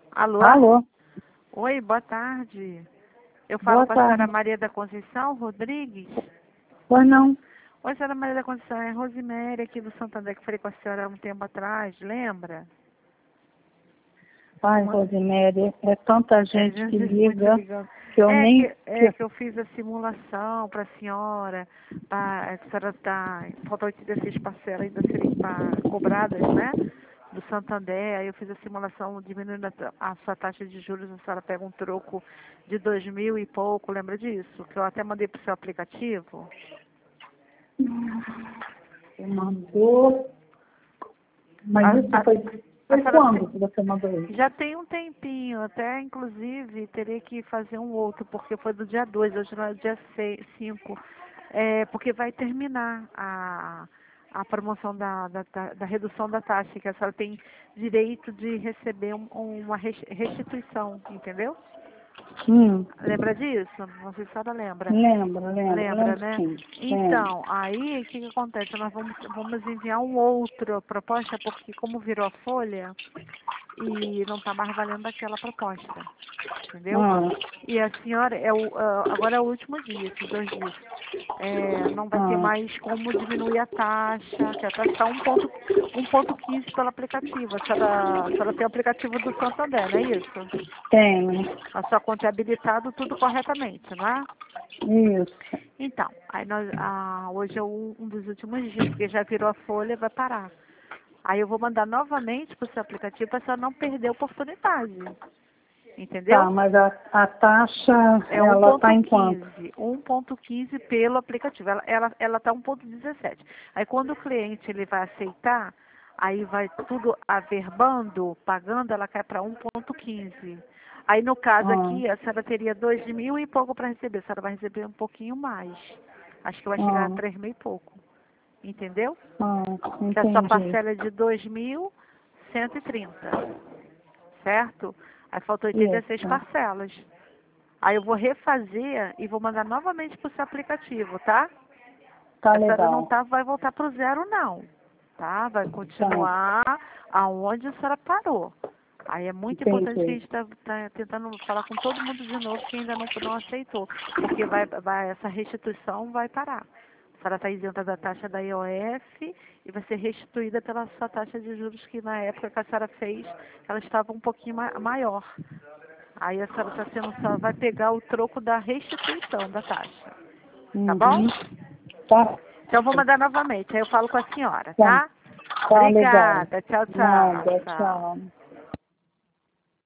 Alô? Alô? Oi, boa tarde. Eu falo Boa com a senhora tarde. Maria da Conceição Rodrigues. Pois não? Oi, senhora Maria da Conceição, é Rosiméria aqui do Santander, que falei com a senhora há um tempo atrás, lembra? Ai, Rosiméria, é tanta gente que muito liga ligando. que eu nem... Que eu fiz a simulação para a senhora, a senhora faltam 86 parcelas ainda a serem cobradas, né? Do Santander, aí eu fiz a simulação diminuindo a sua taxa de juros, a senhora pega um troco de 2.000 e pouco, lembra disso? Que eu até mandei para o seu aplicativo. Você mandou... Mas isso foi quando que você mandou isso? Já tem um tempinho, até inclusive teria que fazer um outro, porque foi do dia 2, hoje não é dia 5. Porque vai terminar a promoção da redução da taxa, que a senhora tem direito de receber uma restituição, entendeu? Lembra disso? Não sei se a senhora lembra. Lembra, Lembro né? sim. Então, aí o que acontece? Nós vamos enviar um outro proposta, porque como virou a folha, e não está mais valendo aquela proposta, entendeu? E a senhora, agora é o último dia, esses 2 dias. Não vai ter mais como diminuir a taxa, que a taxa está 1,15 pelo aplicativo. A senhora tem o aplicativo do Santander, não é isso? Tenho. A sua conta é habilitado tudo corretamente, não é? Isso. Então, aí hoje é um dos últimos dias, porque já virou a folha e vai parar. Aí eu vou mandar novamente para o seu aplicativo para a senhora não perder a oportunidade. Entendeu? Tá, mas a taxa, É ela está em quanto? 1,15 pelo aplicativo. Ela está 1,17. Aí quando o cliente ele vai aceitar, aí vai tudo averbando, pagando, ela cai para 1,15. Aí no caso aqui, a senhora teria 2.000 e pouco para receber. A senhora vai receber um pouquinho mais. Acho que vai chegar a 3.000 e pouco. Entendeu? Que a sua Entendi. parcela é de 2.130. Certo? Aí faltam 86 parcelas. Aí eu vou refazer e vou mandar novamente para o seu aplicativo, tá? Tá A senhora legal. não vai voltar para o zero, não. Tá? Vai continuar aonde a senhora parou. Aí é muito importante que a gente está tentando falar com todo mundo de novo que ainda não aceitou. Porque essa restituição vai parar. A senhora está isenta da taxa da IOF e vai ser restituída pela sua taxa de juros que na época que a senhora fez, ela estava um pouquinho maior. Aí a senhora só vai pegar o troco da restituição da taxa. Tá bom? Tá. Então eu vou mandar novamente. Aí eu falo com a senhora, Tá. tá? Tá legal. Obrigada. Tchau, tchau. Nada, Tchau. tchau.